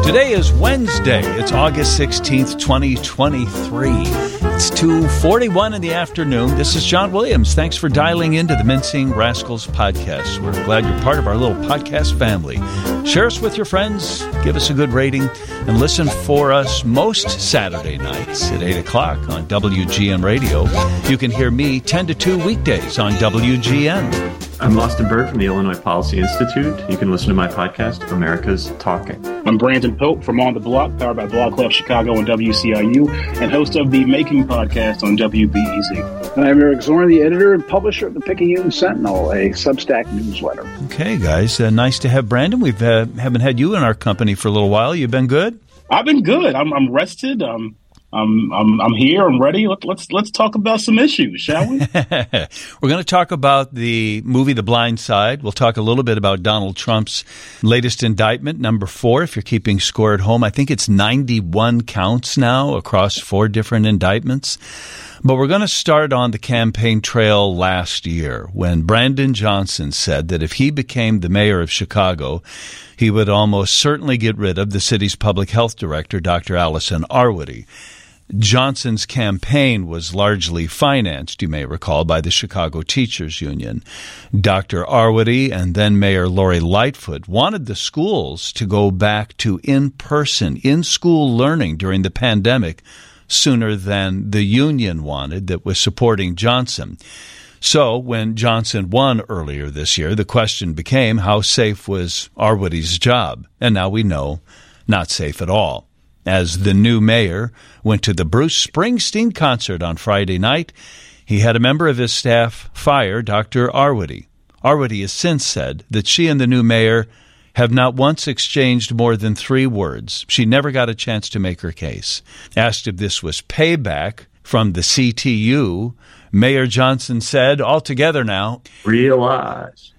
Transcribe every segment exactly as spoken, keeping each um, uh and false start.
Today is Wednesday. It's August sixteenth, twenty twenty-three. It's two forty-one in the afternoon. This is John Williams. Thanks for dialing into the Mincing Rascals podcast. We're glad you're part of our little podcast family. Share us with your friends, give us a good rating, and listen for us most Saturday nights at eight o'clock on W G N Radio. You can hear me ten to two weekdays on W G N. I'm Austin Bird from the Illinois Policy Institute. You can listen to my podcast, America's Talking. I'm Brandon Pope from On the Block, powered by Blog Club Chicago and W C I U, and host of the Making podcast on W B E Z. And I'm Eric Zorn, the editor and publisher of the Picayune Sentinel, a Substack newsletter. Okay, guys, uh, nice to have Brandon. We uh, haven't had you in our company for a little while. You've been good? I've been good. I'm, I'm rested. Um, I'm, I'm, I'm here. I'm ready. Let, let's let's talk about some issues, shall we? We're going to talk about the movie The Blind Side. We'll talk a little bit about Donald Trump's latest indictment, number four, if you're keeping score at home. I think it's ninety-one counts now across four different indictments. But we're going to start on the campaign trail last year when Brandon Johnson said that if he became the mayor of Chicago, he would almost certainly get rid of the city's public health director, Doctor Allison Arwady. Johnson's campaign was largely financed, you may recall, by the Chicago Teachers Union. Doctor Arwady and then Mayor Lori Lightfoot wanted the schools to go back to in-person, in-school learning during the pandemic sooner than the union wanted that was supporting Johnson. So when Johnson won earlier this year, the question became how safe was Arwady's job? And now we know, not safe at all. As the new mayor went to the Bruce Springsteen concert on Friday night, he had a member of his staff fire Doctor Arwady. Arwady has since said that she and the new mayor have not once exchanged more than three words. She never got a chance to make her case. Asked if this was payback from the C T U, Mayor Johnson said, all together now, Realize.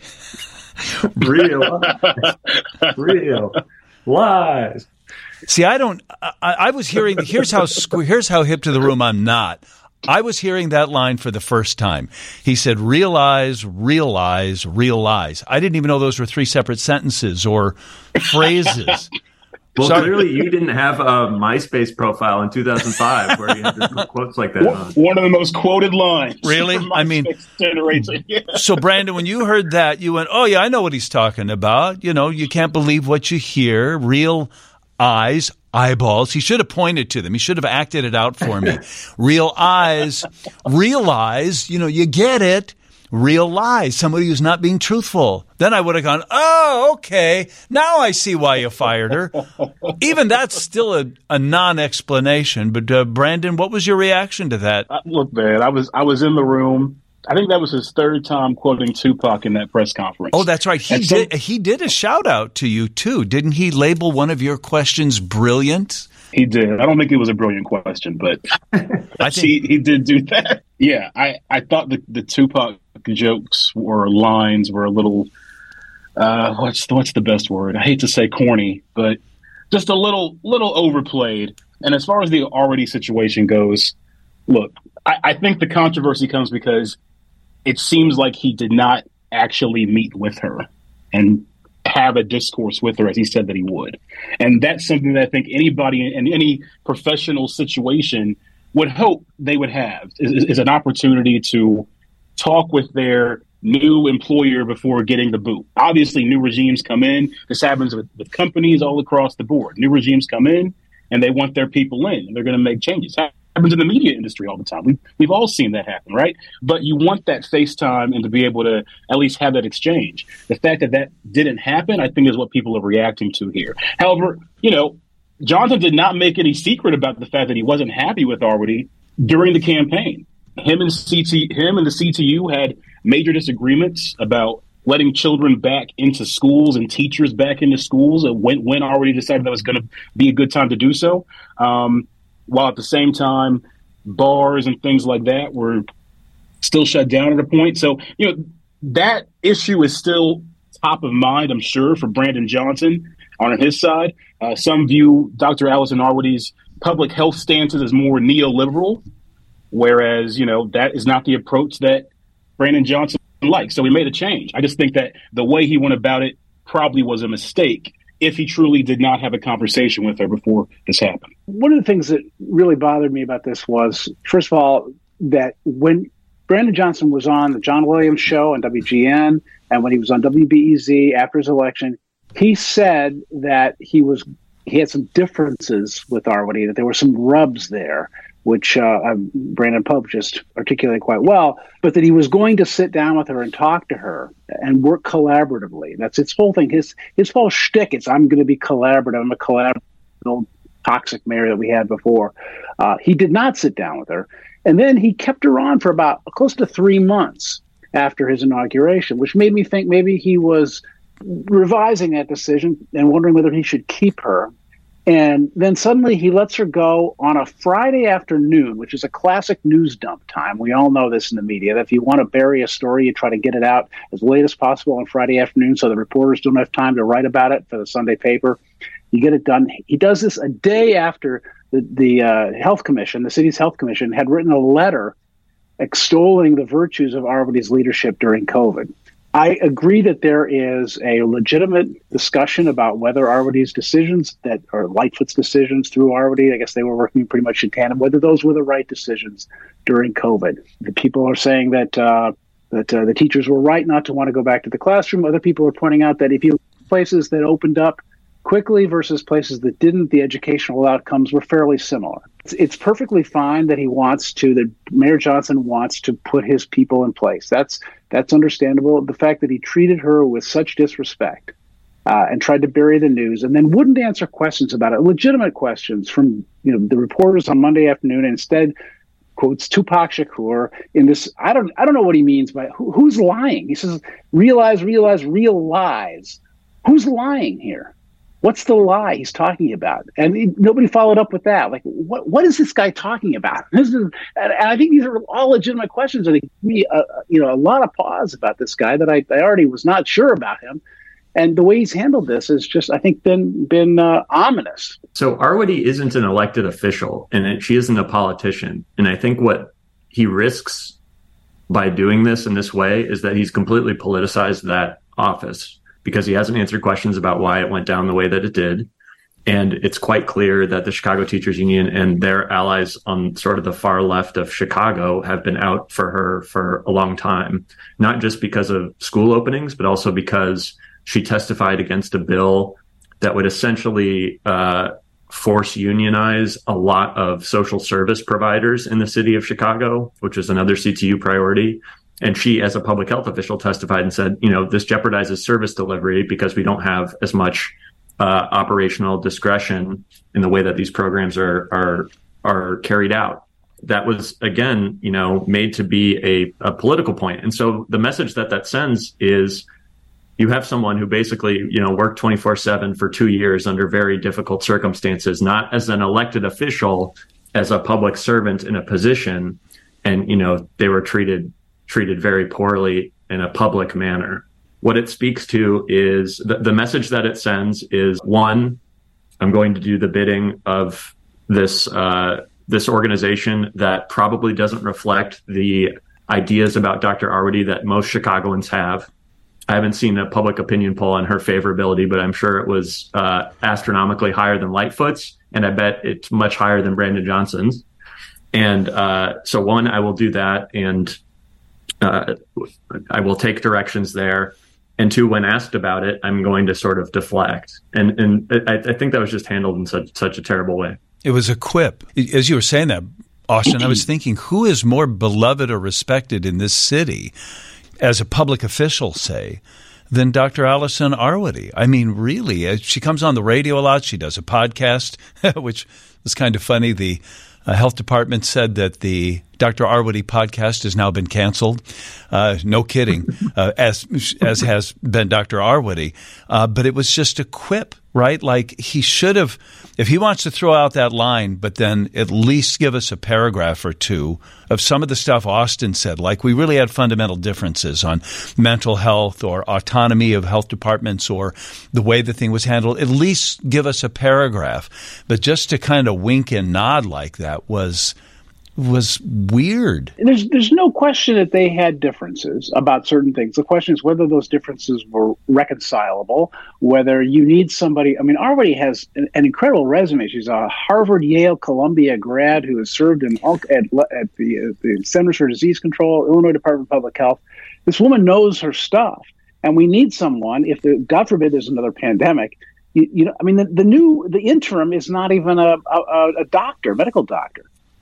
Realize. Real lies. See, I don't, I, I was hearing, here's how, here's how hip to the room I'm not. I was hearing that line for the first time. He said, realize, realize, realize. I didn't even know those were three separate sentences or phrases. Well, Sorry. Clearly you didn't have a MySpace profile in two thousand five where you had to quotes like that on. One of the most quoted lines. Really? I mean, yeah. So Brandon, when you heard that, you went, oh yeah, I know what he's talking about. You know, you can't believe what you hear. Real eyes, eyeballs. He should have pointed to them. He should have acted it out for me. Real eyes, realize, you know, you get it. Real lies, somebody who's not being truthful. Then I would have gone, oh, okay, now I see why you fired her. Even that's still a, a non-explanation. But uh, Brandon, what was your reaction to that? Uh, look, man, I was I was in the room. I think that was his third time quoting Tupac in that press conference. Oh, that's right. He and did. so, he did a shout out to you too, didn't he? Label one of your questions brilliant. He did. I don't think it was a brilliant question, but I think he, he did do that. Yeah, I, I thought the, the Tupac jokes or lines were a little uh, what's the, what's the best word? I hate to say corny, but just a little little overplayed. And as far as the Arwady situation goes, look, I, I think the controversy comes because it seems like he did not actually meet with her and have a discourse with her as he said that he would. And that's something that I think anybody in any professional situation would hope they would have is, is an opportunity to talk with their new employer before getting the boot. Obviously, new regimes come in. This happens with, with companies all across the board. New regimes come in and they want their people in and they're going to make changes. Happens in the media industry all the time. We've, we've all seen that happen, right? But you want that FaceTime and to be able to at least have that exchange. The fact that that didn't happen, I think, is what people are reacting to here. However, you know, Johnson did not make any secret about the fact that he wasn't happy with Arwady during the campaign. Him and C T, him and the C T U had major disagreements about letting children back into schools and teachers back into schools when, when Arwady decided that was going to be a good time to do so. Um, While at the same time, bars and things like that were still shut down at a point. So, you know, that issue is still top of mind, I'm sure, for Brandon Johnson on his side. Uh, some view Doctor Allison Arwady's public health stances as more neoliberal, whereas, you know, that is not the approach that Brandon Johnson likes. So we made a change. I just think that the way he went about it probably was a mistake. if he truly did not have a conversation with her before this happened. One of the things that really bothered me about this was, first of all, that when Brandon Johnson was on the John Williams show on W G N and when he was on W B E Z after his election, he said that he was he had some differences with Arwady, that there were some rubs there, which uh, Brandon Pope just articulated quite well, but that he was going to sit down with her and talk to her and work collaboratively. That's its whole thing. His his whole shtick is, I'm going to be collaborative. I'm a collaborative, toxic mayor that we had before. Uh, he did not sit down with her. And then he kept her on for about close to three months after his inauguration, which made me think maybe he was revising that decision and wondering whether he should keep her. And then suddenly he lets her go on a Friday afternoon, which is a classic news dump time. We all know this in the media, that if you want to bury a story, you try to get it out as late as possible on Friday afternoon so the reporters don't have time to write about it for the Sunday paper. You get it done. He does this a day after the, the uh, health commission, the city's health commission, had written a letter extolling the virtues of Arwady's leadership during COVID. I agree that there is a legitimate discussion about whether Arwady's decisions, that or Lightfoot's decisions through Arwady, I guess they were working pretty much in tandem, whether those were the right decisions during COVID. The people are saying that uh, that uh, the teachers were right not to want to go back to the classroom. Other people are pointing out that if you places that opened up quickly versus places that didn't, the educational outcomes were fairly similar. It's, it's perfectly fine that he wants to, that Mayor Johnson wants to put his people in place. That's that's understandable. The fact that he treated her with such disrespect uh, and tried to bury the news and then wouldn't answer questions about it, legitimate questions from you know the reporters on Monday afternoon, and instead quotes Tupac Shakur in this. I don't I don't know what he means by who, who's lying. He says, realize, realize, realize. Who's lying here? What's the lie he's talking about? And he, nobody followed up with that. Like, what what is this guy talking about? This is, and, and I think these are all legitimate questions. And they give me a, you know, a lot of pause about this guy that I, I already was not sure about him. And the way he's handled this has just, I think, been been uh, ominous. So Arwady isn't an elected official, and she isn't a politician. And I think what he risks by doing this in this way is that he's completely politicized that office, because he hasn't answered questions about why it went down the way that it did. And it's quite clear that the Chicago Teachers Union and their allies on sort of the far left of Chicago have been out for her for a long time, not just because of school openings, but also because she testified against a bill that would essentially uh, force unionize a lot of social service providers in the city of Chicago, which is another C T U priority. And she, as a public health official, testified and said, you know, this jeopardizes service delivery because we don't have as much uh, operational discretion in the way that these programs are are are carried out. That was, again, you know, made to be a, a political point. And so the message that that sends is you have someone who basically, you know, worked twenty-four seven for two years under very difficult circumstances, not as an elected official, as a public servant in a position. And, you know, they were treated treated very poorly in a public manner. What it speaks to is the, the message that it sends is, one, I'm going to do the bidding of this uh, this organization that probably doesn't reflect the ideas about Doctor Arwady that most Chicagoans have. I haven't seen a public opinion poll on her favorability, but I'm sure it was uh, astronomically higher than Lightfoot's, and I bet it's much higher than Brandon Johnson's. And uh, so, one, I will do that, and Uh, I will take directions there. And two, when asked about it, I'm going to sort of deflect. And and I, I think that was just handled in such such a terrible way. It was a quip. As you were saying that, Austin, I was thinking, who is more beloved or respected in this city as a public official, say, than Doctor Allison Arwady? I mean, really, she comes on the radio a lot. She does a podcast, which is kind of funny. The Uh, health department said that the Doctor Arwady podcast has now been canceled. Uh, no kidding, uh, as as has been Doctor Arwady. Uh, but it was just a quip, right? Like he should have, if he wants to throw out that line, but then at least give us a paragraph or two of some of the stuff Austin said, like we really had fundamental differences on mental health or autonomy of health departments or the way the thing was handled. At least give us a paragraph. But just to kind of wink and nod like that was was weird. There's there's no question that they had differences about certain things. The question is whether those differences were reconcilable, whether you need somebody. I mean, Arwady has an, an incredible resume. She's a Harvard, Yale, Columbia grad who has served in all, at, at the, uh, the Centers for Disease Control, Illinois Department of Public Health. This woman knows her stuff, and we need someone. If the, God forbid there's another pandemic, you, you know, I mean, the, the new the interim is not even a, a, a doctor, medical doctor.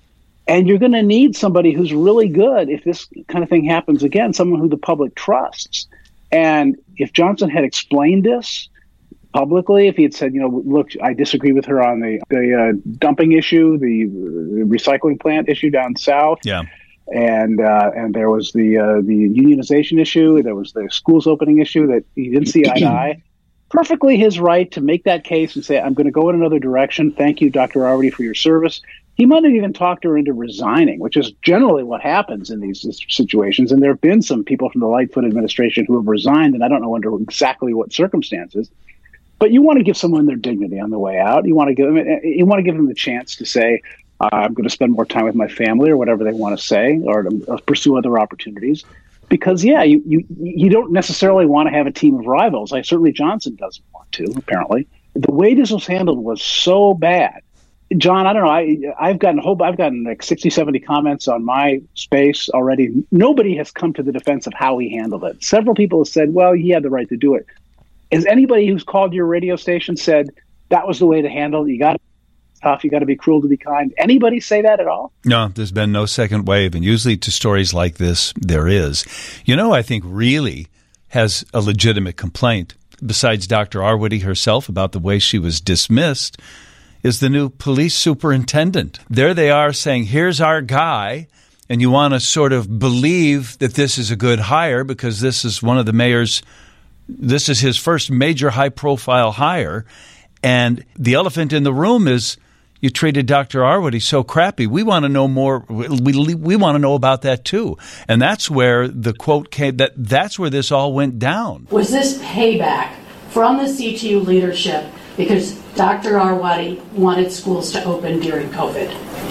And you're going to need somebody who's really good if this kind of thing happens again, someone who the public trusts. And if Johnson had explained this publicly, if he had said, you know, look, I disagree with her on the, the uh, dumping issue, the, the recycling plant issue down south. Yeah. And uh, and there was the uh, the unionization issue. There was the schools opening issue that he didn't see eye to eye. Perfectly his right to make that case and say, I'm going to go in another direction. Thank you, Doctor Arwady, for your service. He might have even talked her into resigning, which is generally what happens in these situations. And there have been some people from the Lightfoot administration who have resigned, and I don't know under exactly what circumstances. But you want to give someone their dignity on the way out. You want to give them, you want to give them the chance to say, uh, I'm going to spend more time with my family, or whatever they want to say, or to or pursue other opportunities. Because, yeah, you, you you don't necessarily want to have a team of rivals. Like certainly Johnson doesn't want to, apparently. The way this was handled was so bad. John, I don't know. I, I've gotten whole, I've gotten like sixty, seventy comments on my space already. Nobody has come to the defense of how he handled it. Several people have said, well, he had the right to do it. Has anybody who's called your radio station said that was the way to handle it? You got to be tough. You got to be cruel to be kind. Anybody say that at all? No, there's been no second wave. And usually to stories like this, there is. You know, I think really has a legitimate complaint, besides Doctor Arwady herself about the way she was dismissed, is the new police superintendent. There they are saying, here's our guy, and you want to sort of believe that this is a good hire because this is one of the mayor's, this is his first major high-profile hire. And the elephant in the room is you treated Doctor Arwady so crappy. We want to know more. We, we want to know about that, too. And that's where the quote came, that that's where this all went down. Was this payback from the C T U leadership because Doctor Arwady wanted schools to open during COVID?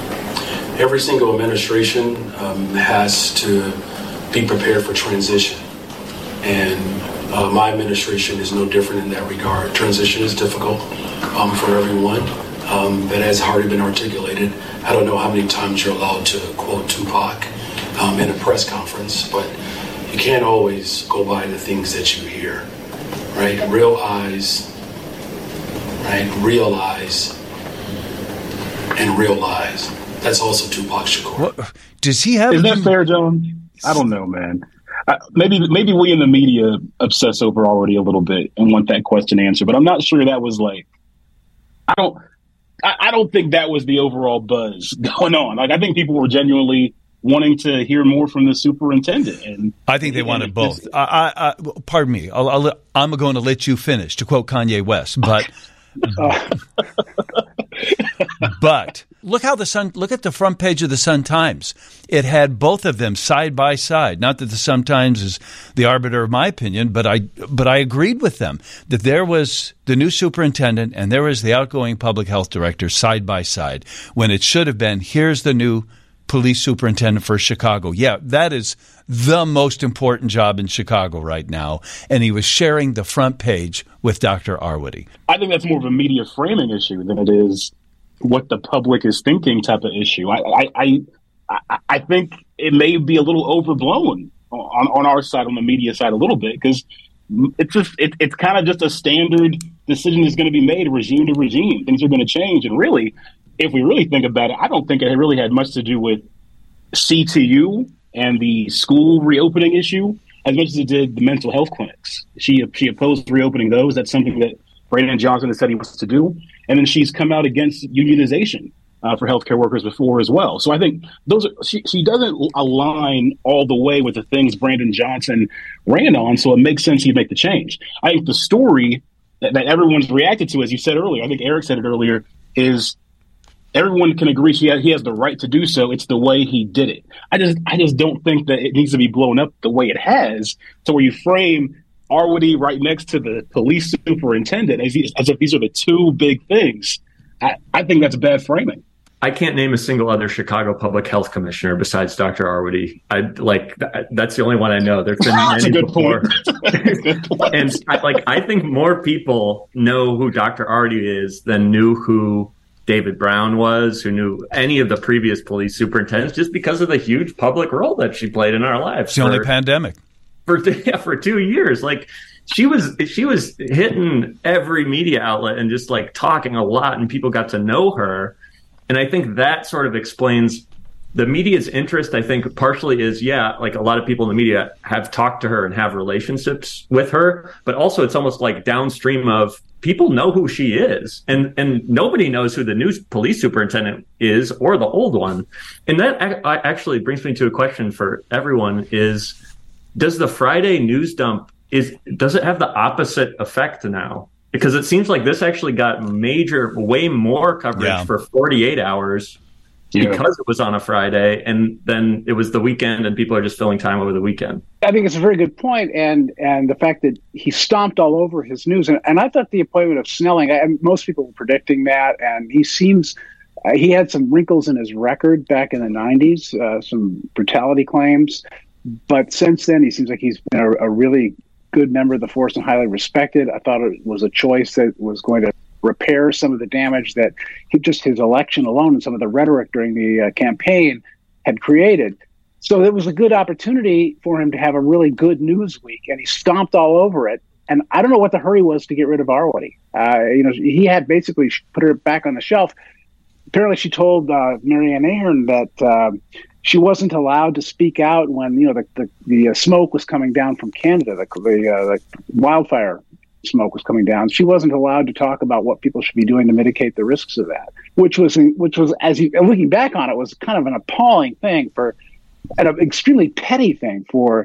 Every single administration um, has to be prepared for transition. And uh, my administration is no different in that regard. Transition is difficult um, for everyone. Um, but as already been articulated, I don't know how many times you're allowed to quote Tupac um, in a press conference, but you can't always go by the things that you hear, right? Real eyes, right? Realize and realize. That's also Tupac Shakur. What, does he have? Is that fair, John? I don't know, man. Uh, maybe maybe we in the media obsess over already a little bit and want that question answered, but I'm not sure that was like. I don't. I, I don't think that was the overall buzz going on. Like I think people were genuinely wanting to hear more from the superintendent, and I think they wanted both. I, I, I, pardon me. I'll, I'll, I'm going to let you finish, to quote Kanye West, but. But look how the Sun. Look at the front page of the Sun Times. It had both of them side by side. Not that the Sun Times is the arbiter of my opinion, but I but I agreed with them that there was the new superintendent and there was the outgoing public health director side by side. When it should have been, here's the new police superintendent for Chicago. Yeah, that is the most important job in Chicago right now. And he was sharing the front page with Doctor Arwady. I think that's more of a media framing issue than it is what the public is thinking type of issue. I I I, I think it may be a little overblown on, on our side, on the media side a little bit, because it's just it, it's kind of just a standard decision that's going to be made regime to regime. Things are going to change. And really, if we really think about it, I don't think it really had much to do with C T U and the school reopening issue as much as it did the mental health clinics. She she opposed reopening those. That's something that Brandon Johnson has said he wants to do. And then she's come out against unionization uh, for healthcare workers before as well. So I think those are, she, she doesn't align all the way with the things Brandon Johnson ran on. So it makes sense he'd make the change. I think the story that, that everyone's reacted to, as you said earlier, I think Eric said it earlier, is everyone can agree he has, he has the right to do so. It's the way he did it. I just I just don't think that it needs to be blown up the way it has, to where you frame Arwady right next to the police superintendent as, he, as if these are the two big things. I, I think that's bad framing. I can't name a single other Chicago public health commissioner besides Doctor Arwady. I like that's the only one I know. There's been That's a many good before. point. Good point. And I, like I think more people know who Doctor Arwady is than knew who David Brown was, who knew any of the previous police superintendents, just because of the huge public role that she played in our lives. It's the only pandemic for yeah, for two years. Like she was she was hitting every media outlet and just like talking a lot, and people got to know her. And I think that sort of explains the media's interest. I think partially is, yeah, like a lot of people in the media have talked to her and have relationships with her, but also it's almost like downstream of people know who she is, and and nobody knows who the new police superintendent is or the old one. And that actually brings me to a question for everyone: is does the Friday news dump is does it have the opposite effect now? Because it seems like this actually got major, way more coverage yeah. for forty-eight hours yeah. because it was on a Friday, and then it was the weekend, and people are just filling time over the weekend. I think it's a very good point, and and the fact that he stomped all over his news, and, and I thought the appointment of Snelling, I, most people were predicting that, and he seems uh, he had some wrinkles in his record back in the nineties, uh, some brutality claims, but since then he seems like he's been a, a really good member of the force and highly respected. I thought it was a choice that was going to repair some of the damage that he, just his election alone and some of the rhetoric during the uh, campaign had created. So it was a good opportunity for him to have a really good news week, and he stomped all over it. And I don't know what the hurry was to get rid of Arwady. Uh, you know, he had basically put her back on the shelf. Apparently, she told uh, Marianne Ahern that uh, she wasn't allowed to speak out when, you know, the the, the uh, smoke was coming down from Canada, the, the, uh, the wildfire smoke was coming down. She wasn't allowed to talk about what people should be doing to mitigate the risks of that, which was, which was, as you looking back on it, was kind of an appalling thing for, an extremely petty thing for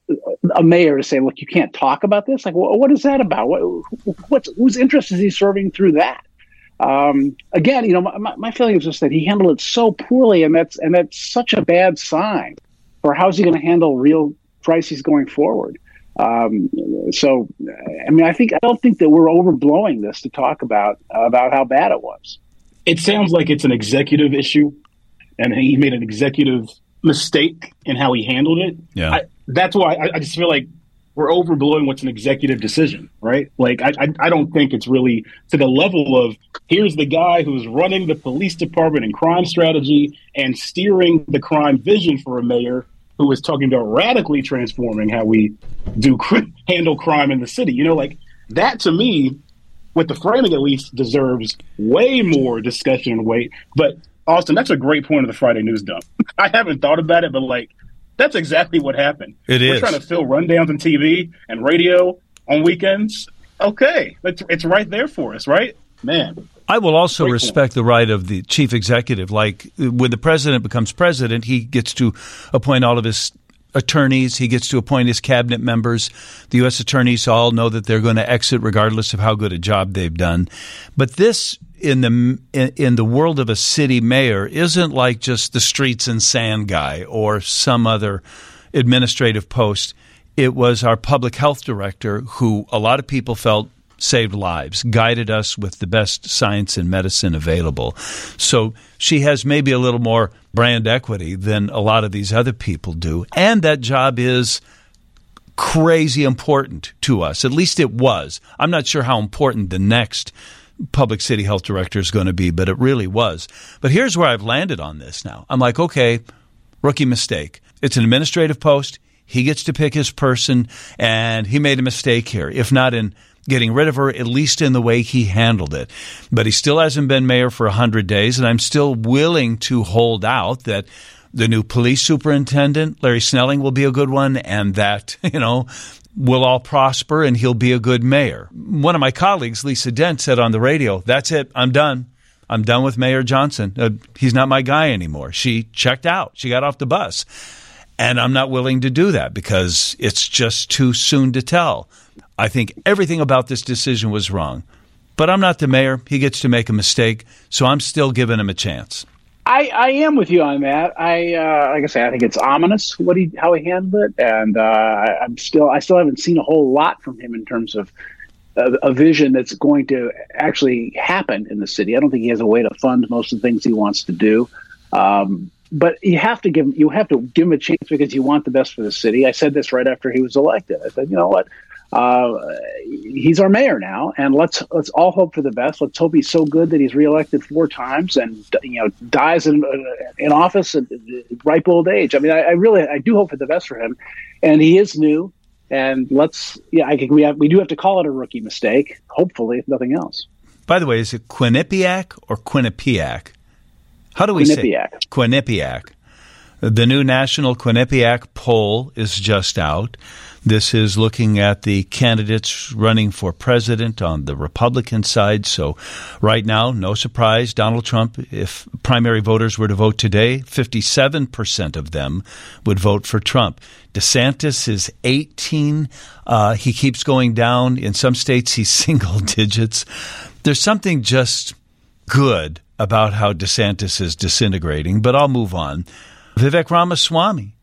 a mayor to say, look, you can't talk about this. Like, what, what is that about? What, what's, whose interest is he serving through that? Um, again, you know, my, my feeling is just that he handled it so poorly, and that's and that's such a bad sign for how's he going to handle real crises going forward. Um, so, I mean, I think I don't think that we're overblowing this to talk about uh, about how bad it was. It sounds like it's an executive issue, and he made an executive mistake in how he handled it. Yeah, I, that's why I, I just feel like we're overblowing what's an executive decision, right? Like, I, I I don't think it's really to the level of here's the guy who's running the police department and crime strategy and steering the crime vision for a mayor who is talking about radically transforming how we do handle crime in the city. You know, like that to me, with the framing at least, deserves way more discussion and weight. But Austin, that's a great point of the Friday news dump. I haven't thought about it, but like, that's exactly what happened. It We're is. trying to fill rundowns on T V and radio on weekends. Okay, it's, it's right there for us, right? Man. I will also Great respect point. the right of the chief executive. Like when the president becomes president, he gets to appoint all of his attorneys. He gets to appoint his cabinet members. The U S attorneys all know that they're going to exit regardless of how good a job they've done. But this, in the in, in the world of a city mayor, isn't like just the streets and sand guy or some other administrative post. It was our public health director who a lot of people felt saved lives, guided us with the best science and medicine available. So she has maybe a little more brand equity than a lot of these other people do. And that job is crazy important to us. At least it was. I'm not sure how important the next public city health director is going to be, but it really was. But here's where I've landed on this now. I'm like, okay, rookie mistake. It's an administrative post. He gets to pick his person, and he made a mistake here, if not in getting rid of her, at least in the way he handled it. But he still hasn't been mayor for one hundred days, and I'm still willing to hold out that the new police superintendent, Larry Snelling, will be a good one, and that, you know, we'll all prosper and he'll be a good mayor. One of my colleagues, Lisa Dent, said on the radio, that's it, I'm done. I'm done with Mayor Johnson. Uh, he's not my guy anymore. She checked out. She got off the bus. And I'm not willing to do that because it's just too soon to tell. I think everything about this decision was wrong. But I'm not the mayor. He gets to make a mistake, so I'm still giving him a chance. I, I am with you on that. I uh, like I say, I think it's ominous what he how he handled it, and uh, I, I'm still I still haven't seen a whole lot from him in terms of a, a vision that's going to actually happen in the city. I don't think he has a way to fund most of the things he wants to do. Um, but you have to give you have to give him a chance because you want the best for the city. I said this right after he was elected. I said, you know what? Uh, he's our mayor now, and let's let's all hope for the best. Let's hope he's so good that he's reelected four times and you know dies in in office at ripe old age. I mean, I, I really I do hope for the best for him, and he is new. And let's yeah, I think we have we do have to call it a rookie mistake. Hopefully, if nothing else. By the way, is it Quinnipiac or Quinnipiac? How do we Quinnipiac. say Quinnipiac? The new national Quinnipiac poll is just out. This is looking at the candidates running for president on the Republican side. So right now, no surprise, Donald Trump, if primary voters were to vote today, fifty-seven percent of them would vote for Trump. DeSantis is eighteen. Uh, he keeps going down. In some states, he's single digits. There's something just good about how DeSantis is disintegrating, but I'll move on. Vivek Ramaswamy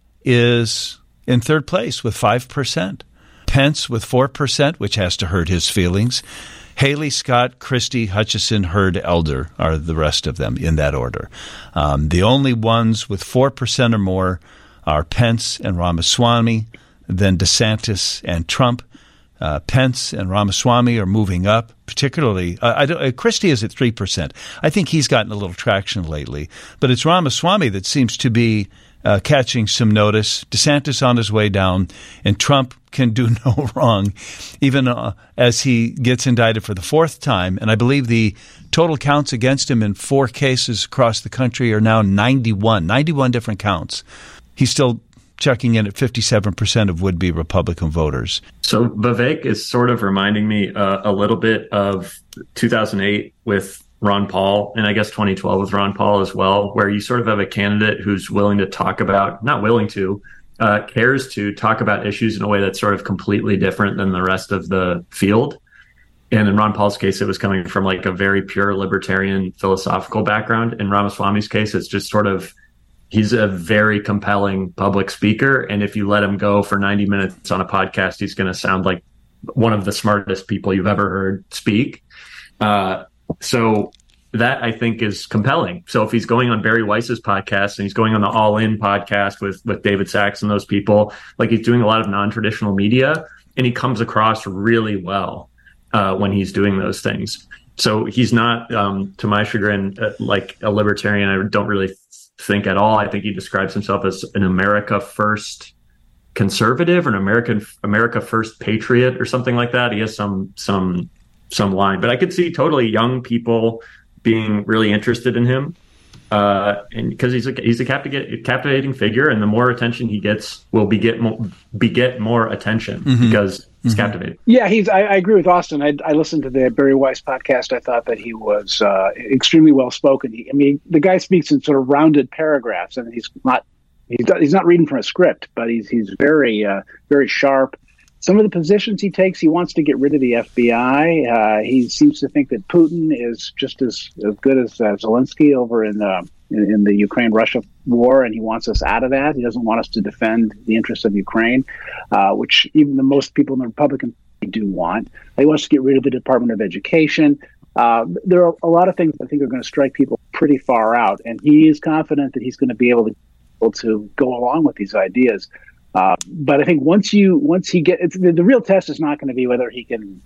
is in third place with five percent. Pence with four percent, which has to hurt his feelings. Haley, Scott, Christie, Hutchison, Hurd, Elder are the rest of them in that order. Um, the only ones with four percent or more are Pence and Ramaswamy, then DeSantis and Trump. Uh, Pence and Ramaswamy are moving up, particularly. Uh, I don't, uh, Christie is at three percent. I think he's gotten a little traction lately. But it's Ramaswamy that seems to be uh, catching some notice. DeSantis on his way down, and Trump can do no wrong, even uh, as he gets indicted for the fourth time. And I believe the total counts against him in four cases across the country are now ninety-one, ninety-one different counts. He's still checking in at fifty-seven percent of would-be Republican voters. So Vivek is sort of reminding me uh, a little bit of two thousand eight with Ron Paul, and I guess twenty twelve with Ron Paul as well, where you sort of have a candidate who's willing to talk about, not willing to, uh, cares to talk about issues in a way that's sort of completely different than the rest of the field. And in Ron Paul's case, it was coming from like a very pure libertarian philosophical background. In Ramaswamy's case, it's just sort of, he's a very compelling public speaker. And if you let him go for ninety minutes on a podcast, he's going to sound like one of the smartest people you've ever heard speak. Uh, so that, I think, is compelling. So if he's going on Barry Weiss's podcast and he's going on the All In podcast with, with David Sachs and those people, like he's doing a lot of non-traditional media, and he comes across really well uh, when he's doing those things. So he's not, um, to my chagrin, uh, like a libertarian. I don't really think at all. I think he describes himself as an America First conservative or an American America First patriot or something like that. He has some some some line, but I could see totally young people being really interested in him, uh, and because he's a he's a captivating captivating figure, and the more attention he gets, will beget more, beget more attention mm-hmm. because he's mm-hmm. captivating. Yeah, he's. I, I agree with Austin. I, I listened to the Barry Weiss podcast. I thought that he was uh, extremely well spoken. He, I mean, the guy speaks in sort of rounded paragraphs, and he's not he's not, he's not reading from a script, but he's he's very uh, very sharp. Some of the positions he takes, he wants to get rid of the F B I. Uh, he seems to think that Putin is just as, as good as uh, Zelensky over in, uh, in in the Ukraine-Russia war, and he wants us out of that. He doesn't want us to defend the interests of Ukraine, uh, which even the most people in the Republican Party do want. He wants to get rid of the Department of Education. Uh, there are a lot of things I think are going to strike people pretty far out, and he is confident that he's going to be able to, able to go along with these ideas. Uh, but I think once you once he get it's, the, the real test is not going to be whether he can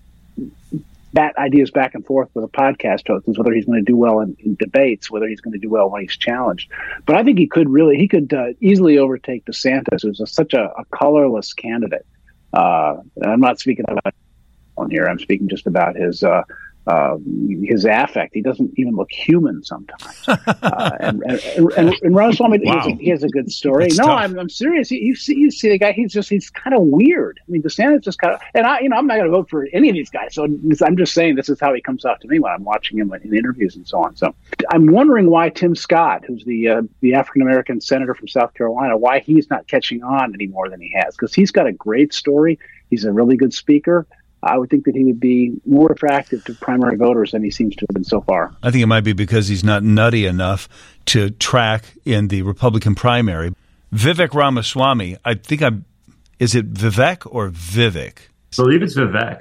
bat ideas back and forth with a podcast host, is whether he's going to do well in, in debates, whether he's going to do well when he's challenged. But I think he could really he could uh, easily overtake DeSantis, who's a, such a, a colorless candidate. Uh, I'm not speaking about on here. I'm speaking just about his uh, uh, his affect. He doesn't even look human sometimes. uh, and, and, and, and Ramaswamy, wow. he, has a, he has a good story. That's no, I'm, I'm serious. You, you see, you see the guy. He's just he's kind of weird. I mean, DeSantis just kind of, and I, you know, I'm not going to vote for any of these guys. So I'm just saying this is how he comes off to me when I'm watching him in interviews and so on. So I'm wondering why Tim Scott, who's the uh, the African American senator from South Carolina, why he's not catching on any more than he has, because he's got a great story. He's a really good speaker. I would think that he would be more attractive to primary voters than he seems to have been so far. I think it might be because he's not nutty enough to track in the Republican primary. Vivek Ramaswamy, I think I'm, is it Vivek or Vivek? I believe it's Vivek.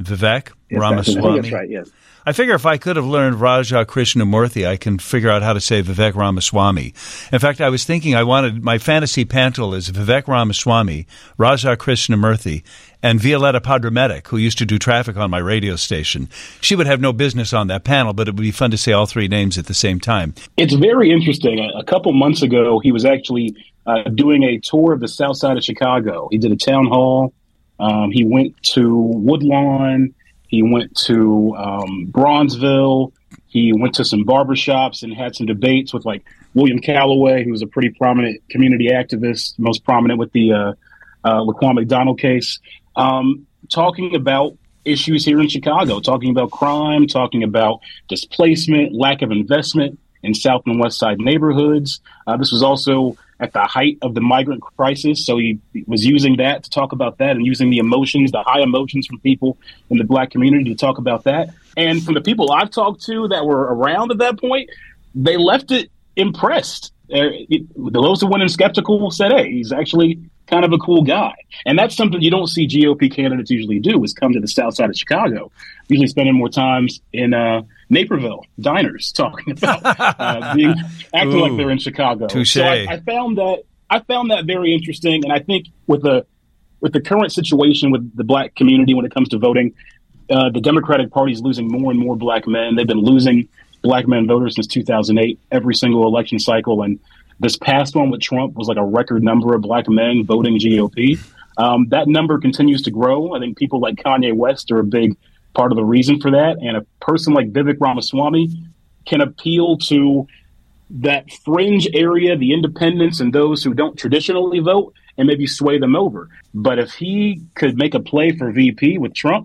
Vivek Yes, Ramaswamy. I think that's right, yes. I figure if I could have learned Raja Krishnamurthy, I can figure out how to say Vivek Ramaswamy. In fact, I was thinking I wanted, my fantasy panel is Vivek Ramaswamy, Raja Krishnamurthy, and Violetta Padramedic, who used to do traffic on my radio station. She would have no business on that panel, but it would be fun to say all three names at the same time. It's very interesting. A, a couple months ago, he was actually uh, doing a tour of the south side of Chicago. He did a town hall. Um, he went to Woodlawn. He went to um, Bronzeville. He went to some barbershops and had some debates with like William Calloway, who was a pretty prominent community activist, most prominent with the uh, uh, Laquan McDonald case, um, talking about issues here in Chicago, talking about crime, talking about displacement, lack of investment in South and West Side neighborhoods. Uh, this was also at the height of the migrant crisis. So he was using that to talk about that and using the emotions, the high emotions from people in the Black community to talk about that. And from the people I've talked to that were around at that point, they left it impressed. Uh, it, those who went in skeptical said, hey, he's actually kind of a cool guy. And that's something you don't see G O P candidates usually do, is come to the south side of Chicago, usually spending more times in uh, Naperville diners talking about uh, being acting Ooh, like they're in Chicago. Touche. So I, I found that I found that very interesting. And I think with the with the current situation with the Black community when it comes to voting, uh, the Democratic Party is losing more and more Black men. They've been losing Black men voters since two thousand eight, every single election cycle. And this past one with Trump was like a record number of Black men voting G O P. Um, that number continues to grow. I think people like Kanye West are a big part of the reason for that. And a person like Vivek Ramaswamy can appeal to that fringe area, the independents and those who don't traditionally vote, and maybe sway them over. But if he could make a play for V P with Trump,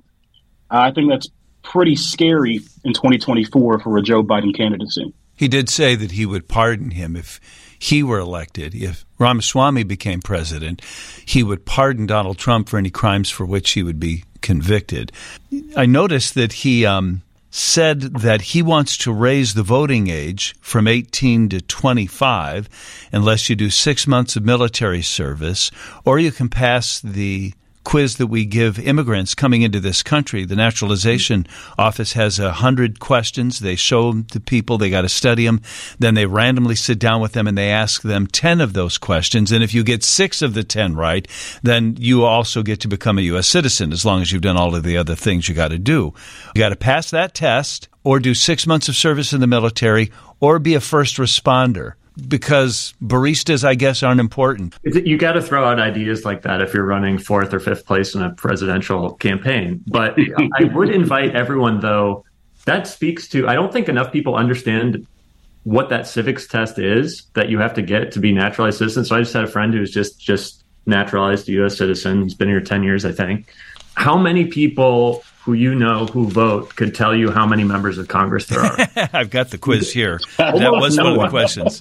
I think that's pretty scary in twenty twenty-four for a Joe Biden candidacy. He did say that he would pardon him if he were elected. If Ramaswamy became president, he would pardon Donald Trump for any crimes for which he would be convicted. I noticed that he um, said that he wants to raise the voting age from eighteen to twenty-five unless you do six months of military service, or you can pass the quiz that we give immigrants coming into this country. The Naturalization Office has a hundred questions. They show them to people. They got to study them. Then they randomly sit down with them and they ask them ten of those questions. And if you get six of the ten right, then you also get to become a U S citizen as long as you've done all of the other things you got to do. You got to pass that test or do six months of service in the military or be a first responder. Because baristas, I guess, aren't important. You got to throw out ideas like that if you're running fourth or fifth place in a presidential campaign. But I would invite everyone, though, that speaks to, I don't think enough people understand what that civics test is that you have to get to be naturalized citizen. So I just had a friend who's just, just naturalized a U S citizen. He's been here ten years, I think. How many people who you know who vote could tell you how many members of Congress there are? I've got the quiz here. That was one of the questions.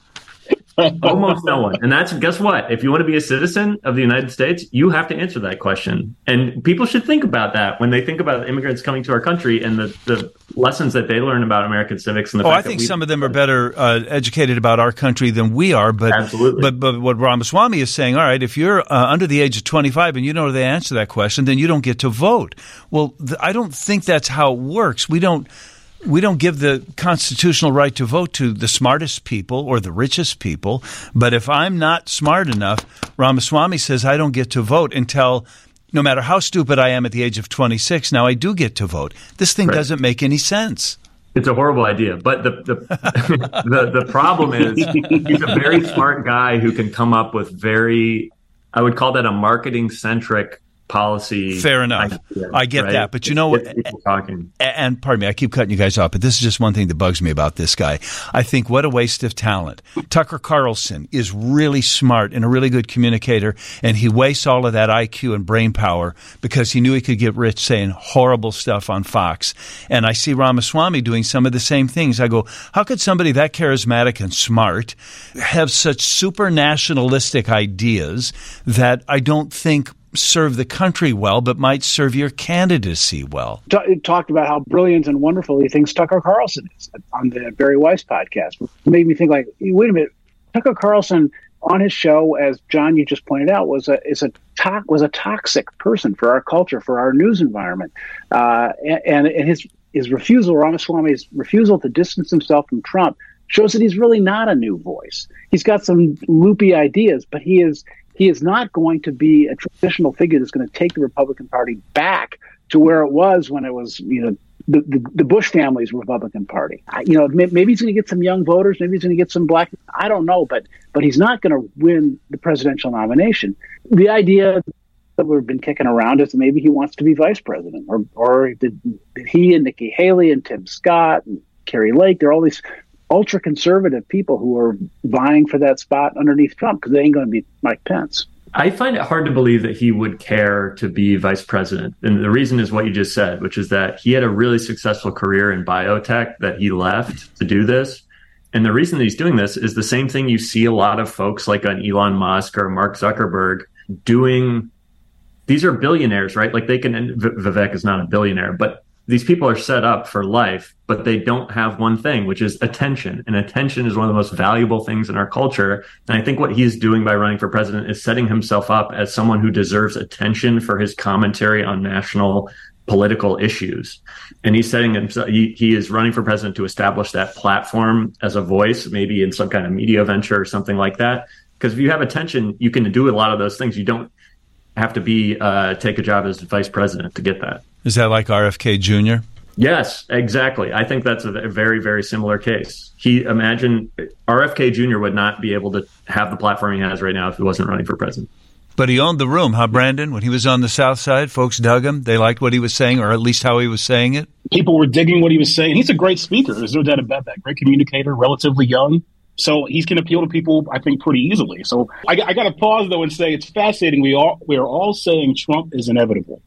Almost no one. And that's, guess what? If you want to be a citizen of the United States, you have to answer that question. And people should think about that when they think about immigrants coming to our country and the, the lessons that they learn about American civics. And the oh, fact I think that we, some of them are better uh, educated about our country than we are. But, Absolutely. But, but what Ramaswamy is saying, all right, if you're uh, under the age of twenty-five and you know the answer to that question, then you don't get to vote. Well, th- I don't think that's how it works. We don't. We don't give the constitutional right to vote to the smartest people or the richest people. But if I'm not smart enough, Ramaswamy says I don't get to vote until, no matter how stupid I am at the age of twenty-six, now I do get to vote. This thing right. doesn't make any sense. It's a horrible idea. But the the, the the problem is he's a very smart guy who can come up with very, I would call that a marketing-centric policy. Fair enough. Idea, I get right? that. But you know what? Talking. And pardon me, I keep cutting you guys off, but this is just one thing that bugs me about this guy. I think what a waste of talent. Tucker Carlson is really smart and a really good communicator, and he wastes all of that I Q and brain power because he knew he could get rich saying horrible stuff on Fox. And I see Ramaswamy doing some of the same things. I go, how could somebody that charismatic and smart have such super nationalistic ideas that I don't think serve the country well, but might serve your candidacy well? T- talked about how brilliant and wonderful he thinks Tucker Carlson is on the Barry Weiss podcast. It made me think, like, wait a minute, Tucker Carlson on his show, as John, you just pointed out, was a is a to- was a toxic person for our culture, for our news environment, uh, and and his his refusal, Ramaswamy's refusal to distance himself from Trump, shows that he's really not a new voice. He's got some loopy ideas, but he is he is not going to be a traditional figure that's going to take the Republican Party back to where it was when it was, you know, the, the, the Bush family's Republican Party. I, you know, may, maybe he's going to get some young voters. Maybe he's going to get some black. I don't know, but but he's not going to win the presidential nomination. The idea that we've been kicking around is that maybe he wants to be vice president, or or did, did he and Nikki Haley and Tim Scott and Kerry Lake, they're all these ultra conservative people who are vying for that spot underneath Trump because they ain't going to be Mike Pence. I find it hard to believe that he would care to be vice president. And the reason is what you just said, which is that he had a really successful career in biotech that he left to do this. And the reason that he's doing this is the same thing you see a lot of folks like on Elon Musk or Mark Zuckerberg doing. These are billionaires, right? Like they can, and Vivek is not a billionaire, but these people are set up for life, but they don't have one thing, which is attention. And attention is one of the most valuable things in our culture. And I think what he's doing by running for president is setting himself up as someone who deserves attention for his commentary on national political issues. And he's setting himself, he, he is running for president to establish that platform as a voice, maybe in some kind of media venture or something like that. Because if you have attention, you can do a lot of those things. You don't have to be uh, take a job as vice president to get that. Is that like R F K Junior? Yes, exactly. I think that's a very, very similar case. He imagine R F K Junior would not be able to have the platform he has right now if he wasn't running for president. But he owned the room, huh, Brandon? When he was on the South Side, folks dug him. They liked what he was saying, or at least how he was saying it. People were digging what he was saying. He's a great speaker. There's no doubt about that. Great communicator, relatively young. So he can appeal to people, I think, pretty easily. So I, I got to pause, though, and say it's fascinating. We all we are all saying Trump is inevitable.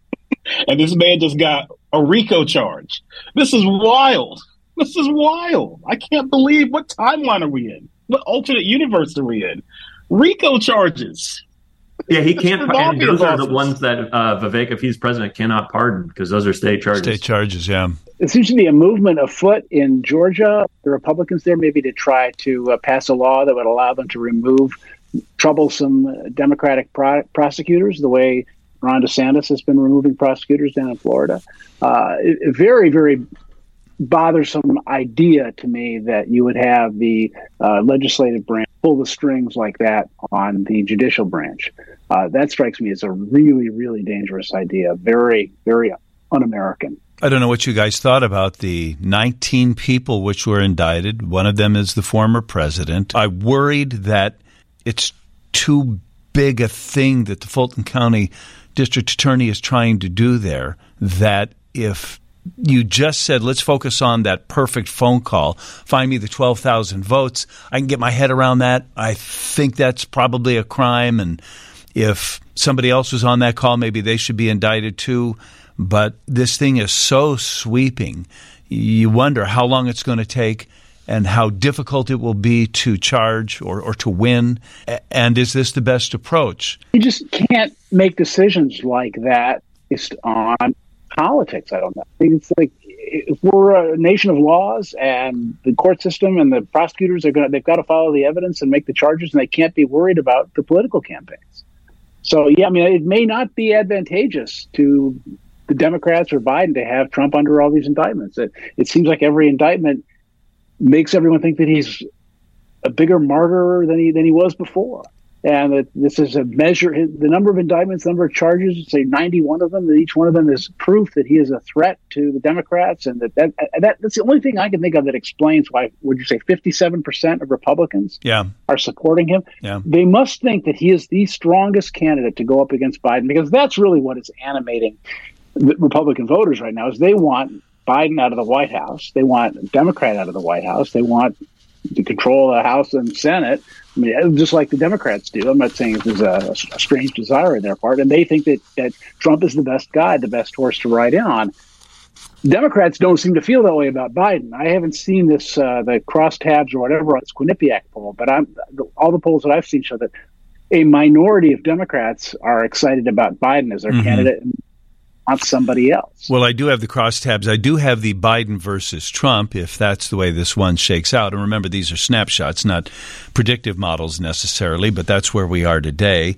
And this man just got a RICO charge. This is wild. This is wild. I can't believe, what timeline are we in? What alternate universe are we in? RICO charges. Yeah, he can't. And those are the ones that uh, Vivek, if he's president, cannot pardon because those are state charges. State charges, yeah. There seems to be a movement afoot in Georgia, the Republicans there, maybe to try to uh, pass a law that would allow them to remove troublesome Democratic pro- prosecutors, the way Ron DeSantis has been removing prosecutors down in Florida. Uh, a very, very bothersome idea to me that you would have the uh, legislative branch pull the strings like that on the judicial branch. Uh, that strikes me as a really, really dangerous idea. Very, very un-American. I don't know what you guys thought about the nineteen people which were indicted. One of them is the former president. I worried that it's too big a thing that the Fulton County District Attorney is trying to do there, that if you just said, let's focus on that perfect phone call, find me the twelve thousand votes, I can get my head around that. I think that's probably a crime. And if somebody else was on that call, maybe they should be indicted too. But this thing is so sweeping. You wonder how long it's going to take and how difficult it will be to charge or, or to win. And is this the best approach? You just can't make decisions like that based on politics. I don't know. It's like if we're a nation of laws and the court system and the prosecutors are going to, they've got to follow the evidence and make the charges, and they can't be worried about the political campaigns. So, yeah, I mean, it may not be advantageous to the Democrats or Biden to have Trump under all these indictments. It, it seems like every indictment makes everyone think that he's a bigger martyr than he than he was before. And that this is a measure, the number of indictments, the number of charges, say ninety-one of them, that each one of them is proof that he is a threat to the Democrats. And that, that, that that's the only thing I can think of that explains why, would you say, fifty-seven percent of Republicans yeah. are supporting him. Yeah. They must think that he is the strongest candidate to go up against Biden, because that's really what is animating the Republican voters right now, is they want Biden out of the White House. They want a Democrat out of the White House. They want to control the House and Senate. I mean, just like the Democrats do. I'm not saying there's a, a strange desire on their part. And they think that, that Trump is the best guy, the best horse to ride in on. Democrats don't seem to feel that way about Biden. I haven't seen this, uh, the crosstabs or whatever on this Quinnipiac poll, but I'm all the polls that I've seen show that a minority of Democrats are excited about Biden as their mm-hmm. candidate. And wants somebody else. Well, I do have the crosstabs. I do have the Biden versus Trump, if that's the way this one shakes out. And remember, these are snapshots, not predictive models necessarily, but that's where we are today.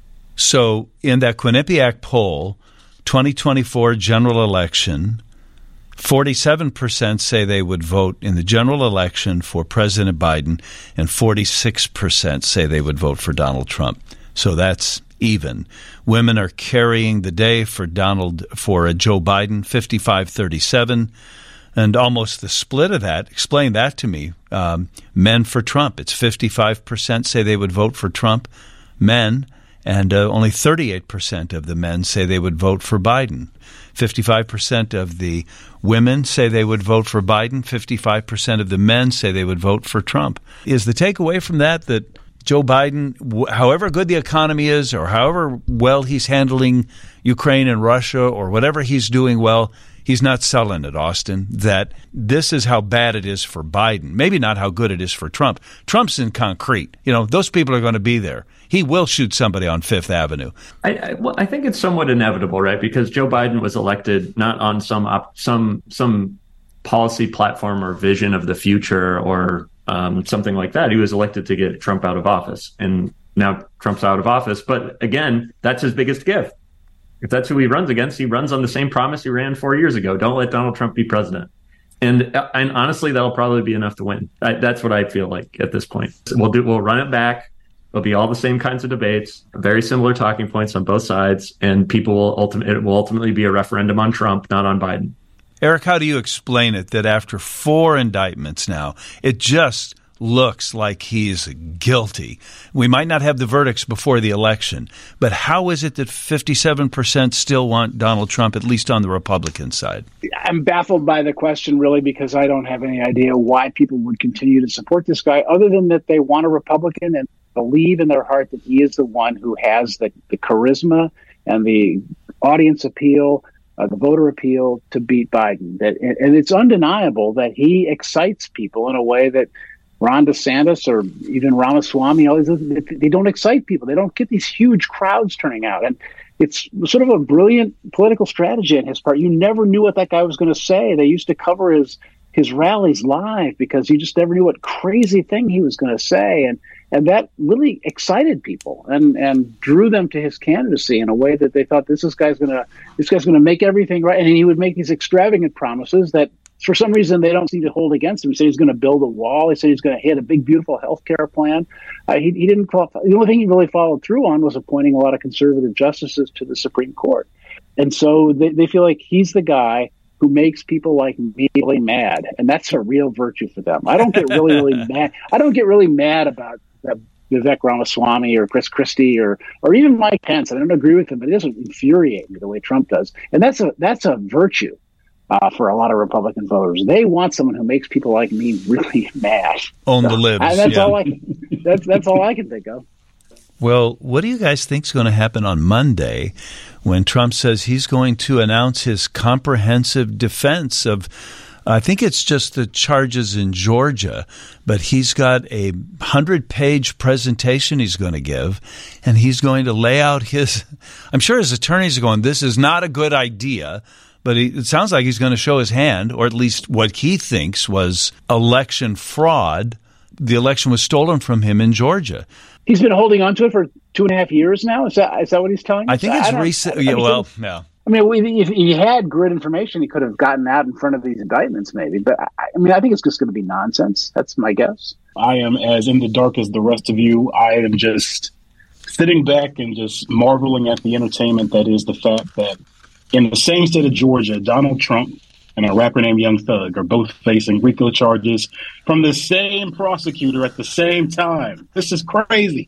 So in that Quinnipiac poll, twenty twenty-four general election, forty-seven percent say they would vote in the general election for President Biden, and forty-six percent say they would vote for Donald Trump. So that's even. Women are carrying the day for Donald, for uh, Joe Biden, fifty-five thirty-seven, and almost the split of that. Explain that to me. Um, men for Trump, it's fifty-five percent say they would vote for Trump, men, and uh, only thirty-eight percent of the men say they would vote for Biden. fifty-five percent of the women say they would vote for Biden. fifty-five percent of the men say they would vote for Trump. Is the takeaway from that that Joe Biden, however good the economy is or however well he's handling Ukraine and Russia or whatever he's doing well, he's not selling it, Austin, that this is how bad it is for Biden. Maybe not how good it is for Trump. Trump's in concrete. You know, those people are going to be there. He will shoot somebody on Fifth Avenue. I, I, well, I think it's somewhat inevitable, right? Because Joe Biden was elected not on some op, some some policy platform or vision of the future or um, something like that. He was elected to get Trump out of office, and now Trump's out of office. But again, that's his biggest gift. If that's who he runs against, he runs on the same promise he ran four years ago. Don't let Donald Trump be president. And and honestly, that'll probably be enough to win. I, that's what I feel like at this point. We'll do. We'll run it back. It'll be all the same kinds of debates, very similar talking points on both sides, and people will ultimately it will ultimately be a referendum on Trump, not on Biden. Eric, how do you explain it that after four indictments now, it just looks like he's guilty? We might not have the verdicts before the election, but how is it that fifty-seven percent still want Donald Trump, at least on the Republican side? I'm baffled by the question, really, because I don't have any idea why people would continue to support this guy, other than that they want a Republican and believe in their heart that he is the one who has the, the charisma and the audience appeal, uh, the voter appeal to beat Biden. That, and it's undeniable that he excites people in a way that Ron DeSantis or even Ramaswamy, all these, they don't excite people. They don't get these huge crowds turning out. And it's sort of a brilliant political strategy on his part. You never knew what that guy was going to say. They used to cover his his rallies live because you just never knew what crazy thing he was going to say. And and that really excited people and, and drew them to his candidacy in a way that they thought this, this guy's going to this guy's going to make everything right. And he would make these extravagant promises that for some reason they don't seem to hold against him. He said he's going to build a wall. He said he's going to hit a big, beautiful health care plan. Uh, he, he didn't call, the only thing he really followed through on was appointing a lot of conservative justices to the Supreme Court. And so they, they feel like he's the guy who makes people like me really mad. And that's a real virtue for them. I don't get really, really mad. I don't get really mad about uh, Vivek Ramaswamy or Chris Christie or or even Mike Pence. I don't agree with him, but it doesn't infuriate me the way Trump does. And that's a that's a virtue uh, for a lot of Republican voters. They want someone who makes people like me really mad. Own the libs. I, that's yeah. all I can, that's that's all I can think of. Well, what do you guys think is going to happen on Monday when Trump says he's going to announce his comprehensive defense of, I think it's just the charges in Georgia, but he's got a hundred-page presentation he's going to give, and he's going to lay out his, I'm sure his attorneys are going, this is not a good idea, but he, it sounds like he's going to show his hand, or at least what he thinks was election fraud. The election was stolen from him in Georgia. He's been holding on to it for two and a half years now. Is that is that what he's telling us? I think it's recent. Yeah, well, yeah. I mean, if he had good information, he could have gotten out in front of these indictments, maybe. But I, I mean, I think it's just going to be nonsense. That's my guess. I am as in the dark as the rest of you. I am just sitting back and just marveling at the entertainment that is the fact that in the same state of Georgia, Donald Trump and a rapper named Young Thug are both facing RICO charges from the same prosecutor at the same time. This is crazy.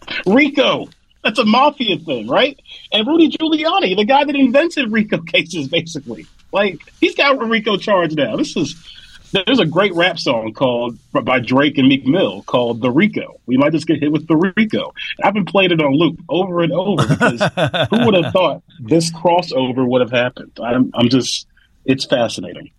RICO. That's a mafia thing, right? And Rudy Giuliani, the guy that invented RICO cases, basically. Like, he's got a RICO charge now. This is, there's a great rap song called, by Drake and Meek Mill, called The RICO. We might just get hit with the RICO. I've been playing it on loop over and over because who would have thought this crossover would have happened? I'm, I'm just, it's fascinating.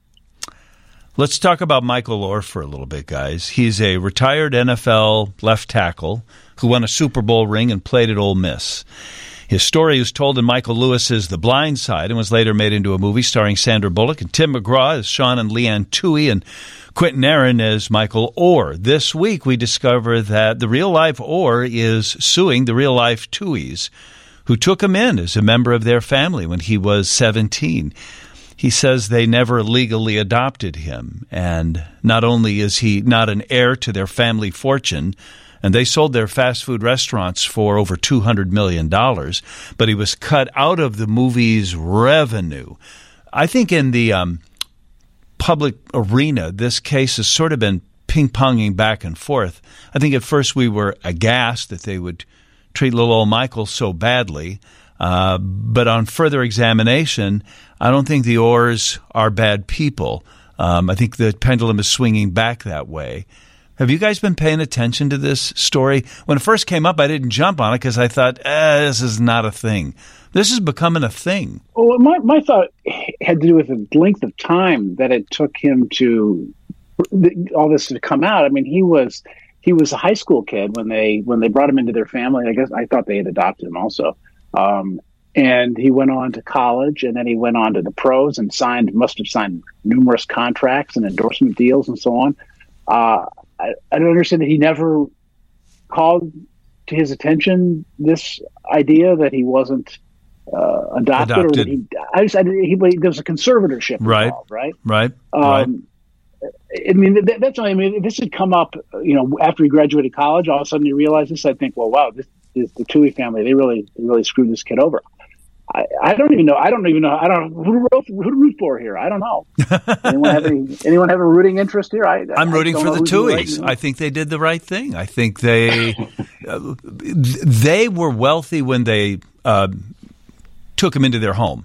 Let's talk about Michael Oher for a little bit, guys. He's a retired N F L left tackle who won a Super Bowl ring and played at Ole Miss. His story was told in Michael Lewis's The Blind Side and was later made into a movie starring Sandra Bullock and Tim McGraw as Sean and Leanne Toohey and Quentin Aaron as Michael Orr. This week we discover that the real-life Orr is suing the real-life Tooheys, who took him in as a member of their family when he was seventeen. He says they never legally adopted him, and not only is he not an heir to their family fortune, and they sold their fast food restaurants for over two hundred million dollars, but he was cut out of the movie's revenue. I think in the um, public arena, this case has sort of been ping-ponging back and forth. I think at first we were aghast that they would treat little old Michael so badly, uh, but on further examination, I don't think the Orrs are bad people. Um, I think the pendulum is swinging back that way. Have you guys been paying attention to this story? When it first came up, I didn't jump on it because I thought, eh, this is not a thing. This is becoming a thing. Well, my, my thought had to do with the length of time that it took him to all this to come out. I mean, he was he was a high school kid when they when they brought him into their family. I guess I thought they had adopted him also. Um, and he went on to college, and then he went on to the pros and signed, must have signed numerous contracts and endorsement deals and so on. Uh, I, I don't understand that he never called to his attention this idea that he wasn't uh, adopted, adopted. or that he, I just, I, he, there was a conservatorship right. involved, right? Right. Um, right. I mean, that, that's I mean, if this had come up, you know, after he graduated college, all of a sudden you realize this. I think, well, wow, this is the Toohey family. They really, they really screwed this kid over. I, I don't even know. I don't even know. I don't know who to root, who to root for here. I don't know. anyone have any, anyone have a rooting interest here? I, I'm I rooting for the Tooheys. Right. I think they did the right thing. I think they uh, they were wealthy when they uh, took him into their home.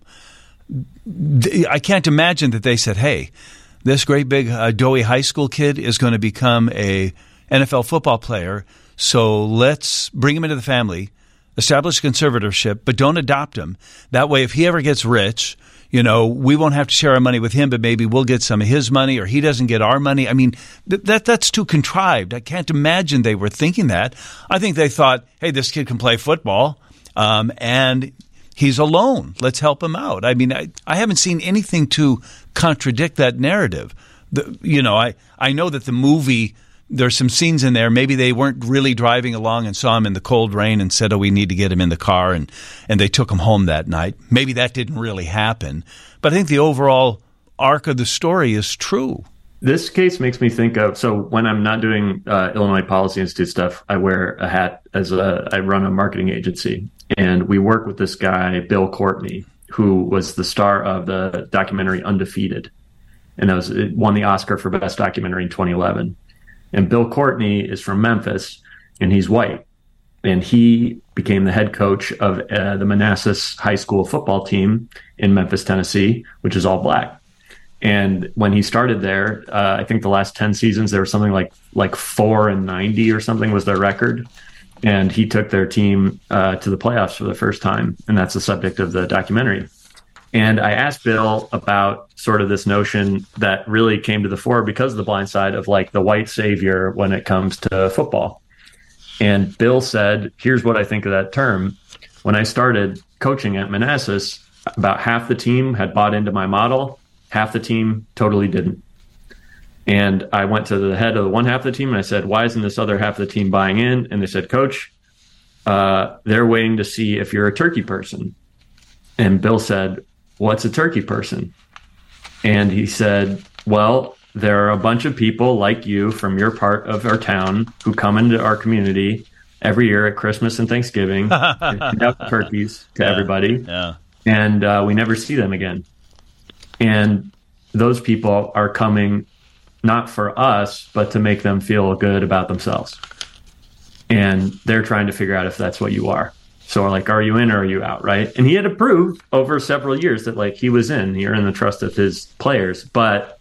I can't imagine that they said, "Hey, this great big uh, doughy high school kid is going to become a N F L football player, so let's bring him into the family, establish conservatorship, but don't adopt him. That way, if he ever gets rich, you know, we won't have to share our money with him, but maybe we'll get some of his money, or he doesn't get our money." I mean, th- that that's too contrived. I can't imagine they were thinking that. I think they thought, hey, this kid can play football, um, and he's alone. Let's help him out. I mean, I, I haven't seen anything to contradict that narrative. The, you know, I, I know that the movie, there's some scenes in there. Maybe they weren't really driving along and saw him in the cold rain and said, oh, we need to get him in the car, and, and they took him home that night. Maybe that didn't really happen. But I think the overall arc of the story is true. This case makes me think of, so when I'm not doing uh, Illinois Policy Institute stuff, I wear a hat as a, I run a marketing agency, and we work with this guy, Bill Courtney, who was the star of the documentary Undefeated. And that was, it won the Oscar for Best Documentary in twenty eleven. And Bill Courtney is from Memphis, and he's white. And he became the head coach of uh, the Manassas High School football team in Memphis, Tennessee, which is all black. And when he started there, uh, I think the last ten seasons, there was something like like four and ninety or something was their record. And he took their team uh, to the playoffs for the first time. And that's the subject of the documentary. And I asked Bill about sort of this notion that really came to the fore because of The Blind Side of like the white savior when it comes to football. And Bill said, here's what I think of that term. When I started coaching at Manassas, about half the team had bought into my model. Half the team totally didn't. And I went to the head of the one half of the team and I said, why isn't this other half of the team buying in? And they said, Coach, uh, they're waiting to see if you're a turkey person. And Bill said, what's a turkey person? And he said, well, there are a bunch of people like you from your part of our town who come into our community every year at Christmas and Thanksgiving and hand out turkeys to yeah, everybody. Yeah. And uh, we never see them again. And those people are coming not for us, but to make them feel good about themselves. And they're trying to figure out if that's what you are. So like, are you in or are you out, right? And he had approved over several years that like he was in, he earned the trust of his players. But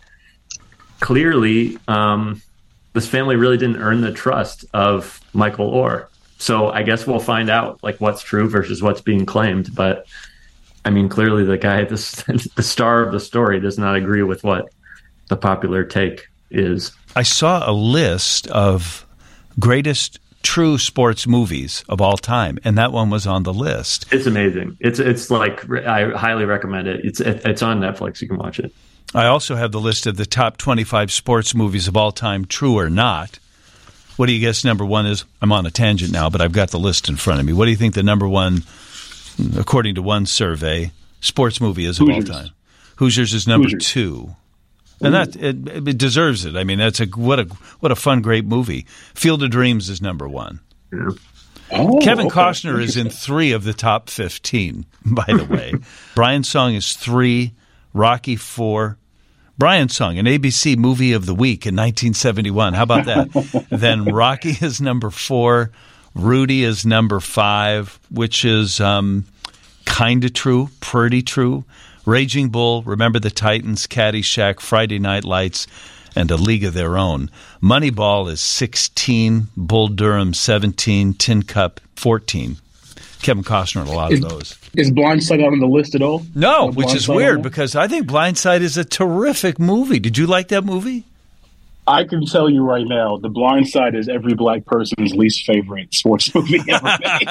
clearly, um, this family really didn't earn the trust of Michael Orr. So I guess we'll find out like what's true versus what's being claimed. But I mean, clearly the guy, the, the star of the story, does not agree with what the popular take is. I saw a list of greatest true sports movies of all time, and that one was on the list. It's amazing. It's it's like I highly recommend it. It's it's on Netflix. You can watch it. I also have the list of the top twenty-five sports movies of all time, true or not. What do you guess number one is? I'm on a tangent now, but I've got the list in front of me. What do you think the number one, according to one survey, sports movie is of Hoosiers. all time? Hoosiers is number Hoosiers. two. And that it, it deserves it. I mean, that's a what a what a fun, great movie. Field of Dreams is number one. Yeah. Oh, Kevin okay. Costner is in three of the top fifteen, by the way. Brian Song is three, Rocky four. Brian Song, an A B C movie of the week in nineteen seventy-one. How about that? Then Rocky is number four. Rudy is number five, which is um, kind of true, pretty true. Raging Bull, Remember the Titans, Caddyshack, Friday Night Lights, and A League of Their Own. Moneyball is sixteen, Bull Durham seventeen, Tin Cup fourteen. Kevin Costner in a lot Is, of those. is Blindside on the list at all? No, Is which is Blindside weird on there? because I think Blindside is a terrific movie. Did you like that movie? I can tell you right now, The Blind Side is every black person's least favorite sports movie ever made.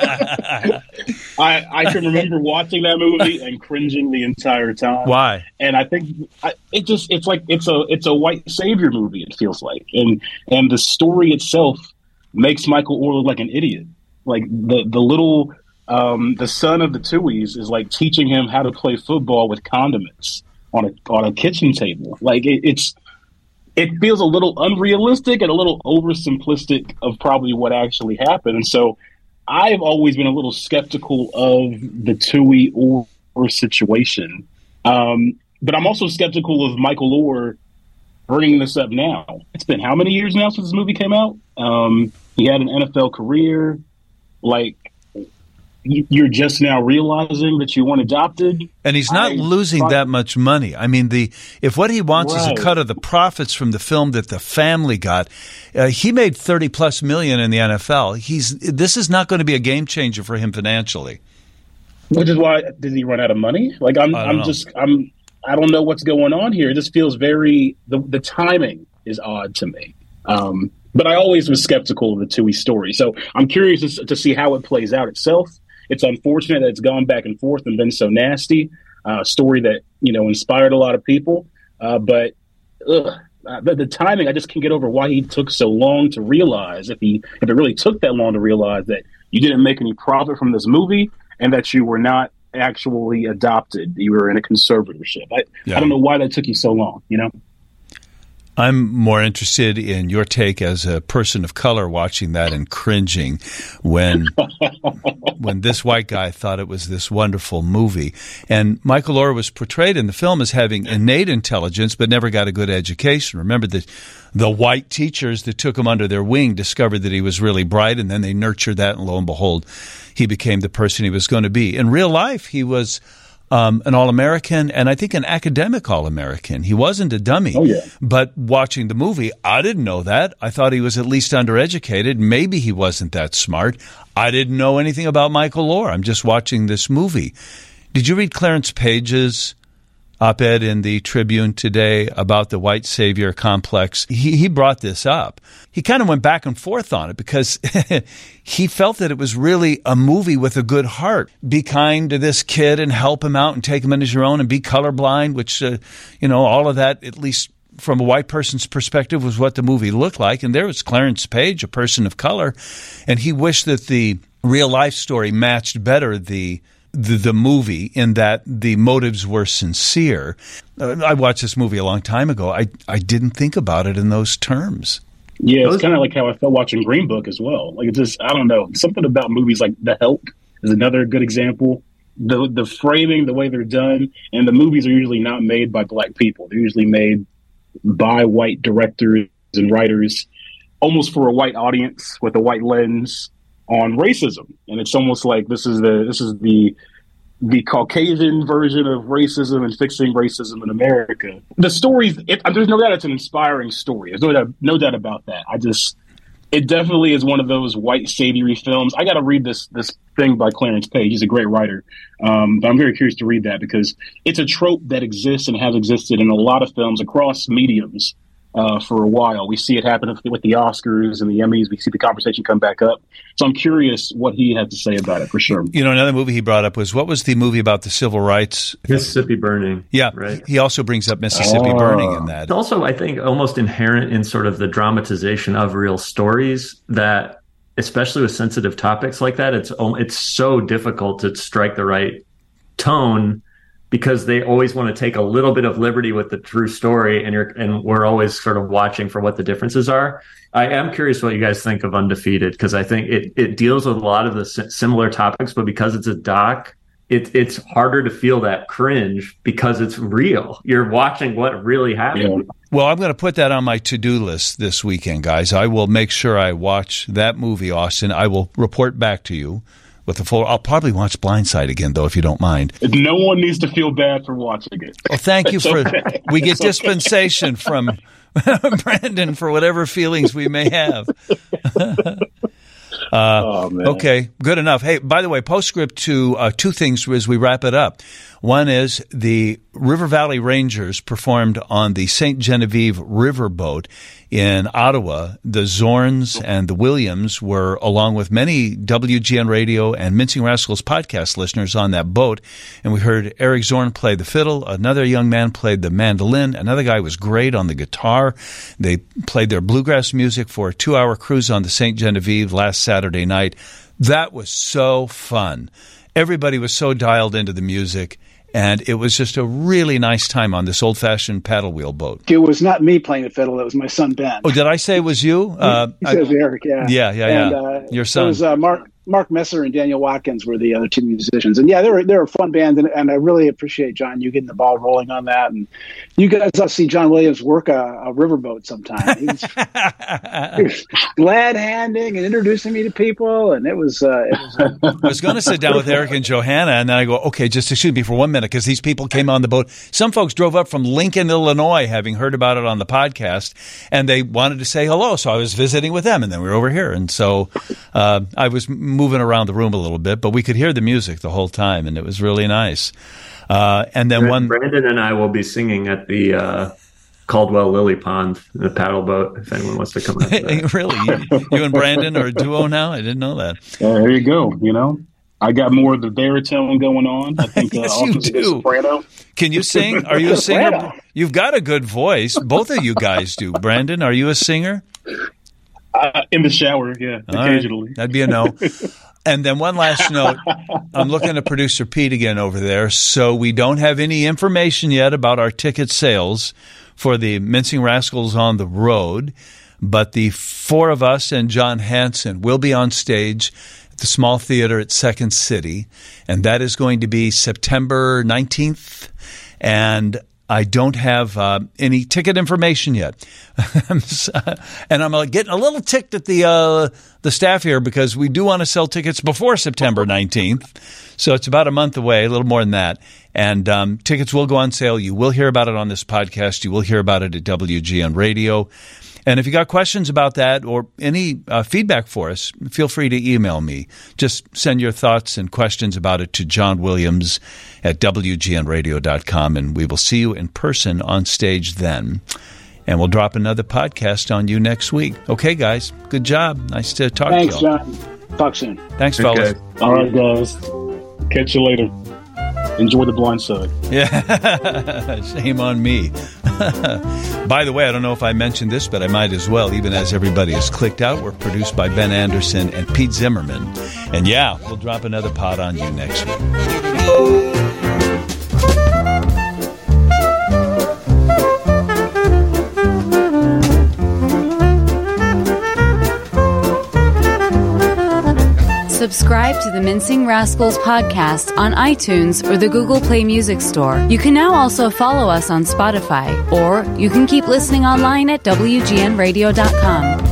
I, I can remember watching that movie and cringing the entire time. Why? And I think I, it just it's like it's a it's a white savior movie. It feels like, and and the story itself makes Michael Oher look like an idiot. Like the the little um, the son of the Tuohys is like teaching him how to play football with condiments on a on a kitchen table. Like it, it's. It feels a little unrealistic and a little oversimplistic of probably what actually happened. And so I've always been a little skeptical of the Tuohy Oher situation. Um, but I'm also skeptical of Michael Oher bringing this up now. It's been how many years now since this movie came out? Um, he had an N F L career. Like, you're just now realizing that you weren't adopted. And he's not I losing thought- that much money. I mean, the if what he wants is Right. a cut of the profits from the film that the family got, uh, he made thirty plus million in the N F L. He's this is not going to be a game changer for him financially. Which is why did he run out of money? Like I'm, I don't I'm know. just, I'm, I don't know what's going on here. It just feels very the the timing is odd to me. Um, but I always was skeptical of the Tuohy story, so I'm curious to, to see how it plays out itself. It's unfortunate that it's gone back and forth and been so nasty. Uh, a story that you know inspired a lot of people, uh, but ugh, uh, the, the timing, I just can't get over why he took so long to realize. If he, if it really took that long to realize that you didn't make any profit from this movie and that you were not actually adopted, you were in a conservatorship. I, Yeah. I don't know why that took you so long. You know. I'm more interested in your take as a person of color watching that and cringing when when this white guy thought it was this wonderful movie. And Michael Oher was portrayed in the film as having innate intelligence but never got a good education. Remember that the white teachers that took him under their wing discovered that he was really bright, and then they nurtured that, and lo and behold, he became the person he was going to be. In real life, he was Um, an All-American, and I think an academic All-American. He wasn't a dummy. Oh, yeah. But watching the movie, I didn't know that. I thought he was at least undereducated. Maybe he wasn't that smart. I didn't know anything about Michael Oher. I'm just watching this movie. Did you read Clarence Page's op-ed in the Tribune today about the white savior complex? He, he brought this up. He kind of went back and forth on it because he felt that it was really a movie with a good heart. Be kind to this kid and help him out and take him in as your own and be colorblind, which, uh, you know, all of that, at least from a white person's perspective, was what the movie looked like. And there was Clarence Page, a person of color, and he wished that the real life story matched better the The, the movie in that the motives were sincere. Uh, I watched this movie a long time ago. I, I didn't think about it in those terms. Yeah, it's Those- kind of like how I felt watching Green Book as well. Like it's just, I don't know, something about movies like The Help is another good example. The the framing, the way they're done, and the movies are usually not made by black people. They're usually made by white directors and writers, almost for a white audience with a white lens on racism. And it's almost like this is the this is the the Caucasian version of racism and fixing racism in America. The stories, it, there's no doubt it's an inspiring story. There's no doubt, no doubt about that. I just, it definitely is one of those white saviory films. I got to read this this thing by Clarence Page. He's a great writer. Um, but I'm very curious to read that because it's a trope that exists and has existed in a lot of films across mediums uh, for a while. We see it happen with the Oscars and the Emmys. We see the conversation come back up. So I'm curious what he had to say about it, for sure. You know, another movie he brought up was, what was the movie about the civil rights? Mississippi Burning. Yeah, right. He also brings up Mississippi Oh. Burning in that. It's also, I think, almost inherent in sort of the dramatization of real stories that, especially with sensitive topics like that, it's it's so difficult to strike the right tone because they always want to take a little bit of liberty with the true story, and you're and we're always sort of watching for what the differences are. I am curious what you guys think of Undefeated, because I think it, it deals with a lot of the similar topics, but because it's a doc, it, it's harder to feel that cringe because it's real. You're watching what really happened. Yeah. Well, I'm going to put that on my to-do list this weekend, guys. I will make sure I watch that movie, Austin. I will report back to you with the full. I'll probably watch Blindside again, though, if you don't mind. No one needs to feel bad for watching it. Well, thank you It's for. okay. We get It's okay. dispensation from Brandon for whatever feelings we may have. Uh, Oh, man. okay, good enough. Hey, by the way, postscript to uh, two things as we wrap it up. One is the River Valley Rangers performed on the Saint Genevieve Riverboat in Ottawa. The Zorns and the Williams were, along with many W G N Radio and Mincing Rascals podcast listeners, on that boat. And we heard Eric Zorn play the fiddle. Another young man played the mandolin. Another guy was great on the guitar. They played their bluegrass music for a two-hour cruise on the Saint Genevieve last Saturday night. That was so fun. Everybody was so dialed into the music. And it was just a really nice time on this old-fashioned paddle wheel boat. It was not me playing the fiddle. It was my son, Ben. Oh, did I say it was you? Uh, he says Eric, yeah. Yeah, yeah, and, yeah. Uh, Your It son. was uh, Mark Mark Messer and Daniel Watkins were the other two musicians. And, yeah, they were, they were a fun band, and, and I really appreciate, John, you getting the ball rolling on that. And you guys ought to see John Williams work a, a riverboat sometime. He was, he was glad-handing and introducing me to people, and it was... Uh, it was uh, I was going to sit down with Eric and Johanna, and then I go, okay, just excuse me for one minute, because these people came on the boat. Some folks drove up from Lincoln, Illinois, having heard about it on the podcast, and they wanted to say hello, so I was visiting with them, and then we were over here. And so uh, I was moving around the room a little bit, but we could hear the music the whole time, and it was really nice. Uh, and then one... Brandon and I will be singing at the uh, Caldwell Lily Pond, the paddle boat, if anyone wants to come out to that. Really? You, you and Brandon are a duo now? I didn't know that. Uh, there you go. You know, I got more of the baritone going on. I think uh, Yes, you Austin's a good do. soprano. Can you sing? Are you a singer? You've got a good voice. Both of you guys do. Brandon, are you a singer? Uh, in the shower, yeah, All right. occasionally. That'd be a no. And then one last note. I'm looking at producer Pete again over there. So we don't have any information yet about our ticket sales for the Mincing Rascals on the Road. But the four of us and John Hanson will be on stage at the Small Theater at Second City. And that is going to be September nineteenth. And I don't have uh, any ticket information yet. And I'm uh, getting a little ticked at the uh, the staff here because we do want to sell tickets before September nineteenth. So it's about a month away, a little more than that. And um, tickets will go on sale. You will hear about it on this podcast. You will hear about it at W G N Radio. And if you got questions about that or any uh, feedback for us, feel free to email me. Just send your thoughts and questions about it to John Williams at W G N radio dot com, and we will see you in person on stage then. And we'll drop another podcast on you next week. Okay, guys. Good job. Nice to talk Thanks, to you. John. Talk soon. Thanks, Okay. fellas. All right, guys. Catch you later. Enjoy the blind side. Yeah, shame on me. By the way, I don't know if I mentioned this, but I might as well, even as everybody has clicked out. We're produced by Ben Anderson and Pete Zimmerman. And yeah, we'll drop another pod on you next week. Subscribe to the Mincing Rascals podcast on iTunes or the Google Play Music Store. You can now also follow us on Spotify, or you can keep listening online at W G N radio dot com.